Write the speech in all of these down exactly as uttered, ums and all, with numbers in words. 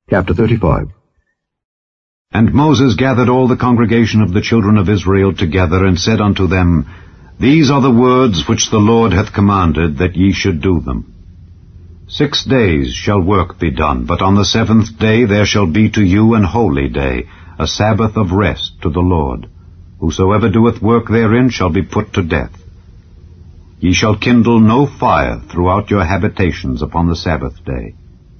Chapter thirty-five. And Moses gathered all the congregation of the children of Israel together, and said unto them, These are the words which the Lord hath commanded, that ye should do them. Six days shall work be done, but on the seventh day there shall be to you an holy day, a Sabbath of rest to the Lord. Whosoever doeth work therein shall be put to death. Ye shall kindle no fire throughout your habitations upon the Sabbath day.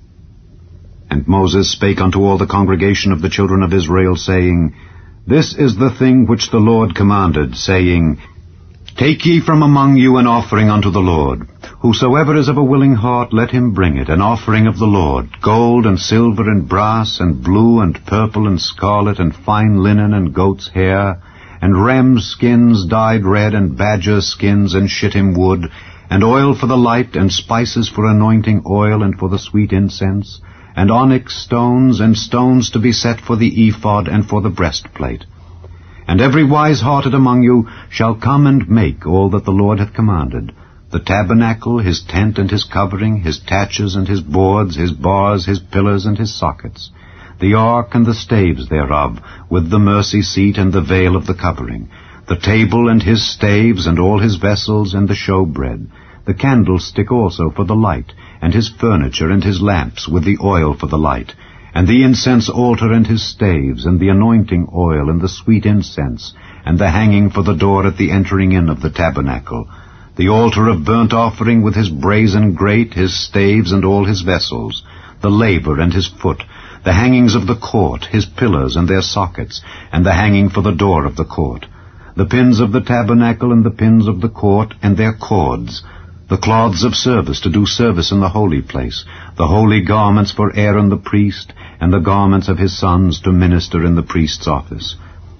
And Moses spake unto all the congregation of the children of Israel, saying, This is the thing which the Lord commanded, saying, Take ye from among you an offering unto the Lord. Whosoever is of a willing heart, let him bring it, an offering of the Lord, gold and silver and brass and blue and purple and scarlet and fine linen and goat's hair, and rams' skins dyed red, and badger skins and shittim wood, and oil for the light, and spices for anointing oil and for the sweet incense, and onyx stones, and stones to be set for the ephod and for the breastplate. And every wise-hearted among you shall come and make all that the Lord hath commanded, the tabernacle, his tent and his covering, his taches and his boards, his bars, his pillars and his sockets, the ark and the staves thereof, with the mercy seat and the veil of the covering, the table and his staves, and all his vessels, and the showbread, the candlestick also for the light, and his furniture and his lamps, with the oil for the light, and the incense altar and his staves, and the anointing oil, and the sweet incense, and the hanging for the door at the entering in of the tabernacle, the altar of burnt offering with his brazen grate, his staves, and all his vessels, the laver and his foot, the hangings of the court, his pillars and their sockets, and the hanging for the door of the court, the pins of the tabernacle and the pins of the court, and their cords, the cloths of service to do service in the holy place, the holy garments for Aaron the priest, and the garments of his sons to minister in the priest's office.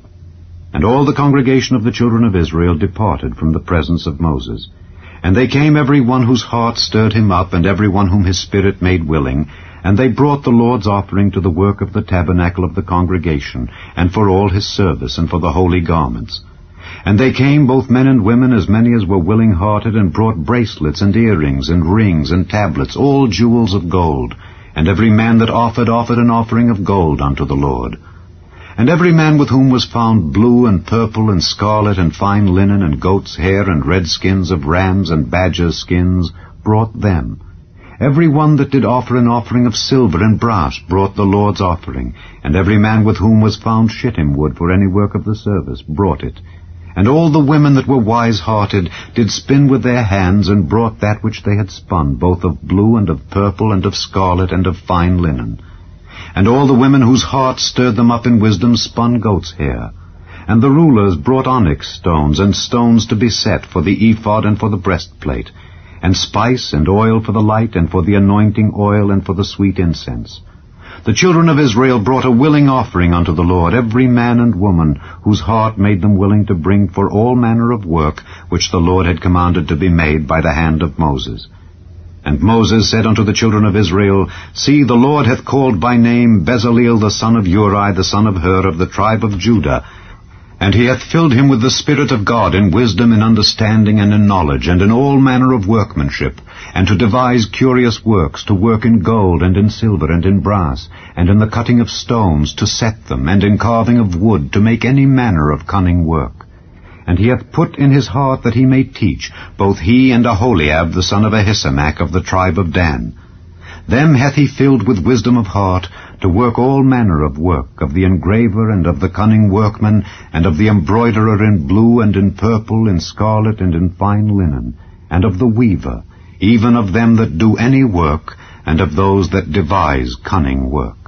And all the congregation of the children of Israel departed from the presence of Moses. And they came every one whose heart stirred him up, and every one whom his spirit made willing, and they brought the Lord's offering to the work of the tabernacle of the congregation, and for all his service, and for the holy garments. And they came, both men and women, as many as were willing-hearted, and brought bracelets, and earrings, and rings, and tablets, all jewels of gold. And every man that offered, offered an offering of gold unto the Lord. And every man with whom was found blue, and purple, and scarlet, and fine linen, and goat's hair, and red skins of rams, and badgers' skins, brought them. Every one that did offer an offering of silver and brass brought the Lord's offering. And every man with whom was found shittim wood for any work of the service brought it. And all the women that were wise-hearted did spin with their hands, and brought that which they had spun, both of blue, and of purple, and of scarlet, and of fine linen. And all the women whose hearts stirred them up in wisdom spun goat's hair. And the rulers brought onyx stones, and stones to be set for the ephod and for the breastplate, and spice and oil for the light, and for the anointing oil, and for the sweet incense. The children of Israel brought a willing offering unto the Lord, every man and woman, whose heart made them willing to bring for all manner of work, which the Lord had commanded to be made by the hand of Moses. And Moses said unto the children of Israel, See, the Lord hath called by name Bezaleel the son of Uri, the son of Hur, of the tribe of Judah, and he hath filled him with the Spirit of God, in wisdom, in understanding, and in knowledge, and in all manner of workmanship, and to devise curious works, to work in gold, and in silver, and in brass, and in the cutting of stones, to set them, and in carving of wood, to make any manner of cunning work. And he hath put in his heart that he may teach, both he and Aholiab the son of Ahisamach of the tribe of Dan. Them hath he filled with wisdom of heart, to work all manner of work, of the engraver, and of the cunning workman, and of the embroiderer in blue, and in purple, in scarlet, and in fine linen, and of the weaver, even of them that do any work, and of those that devise cunning work.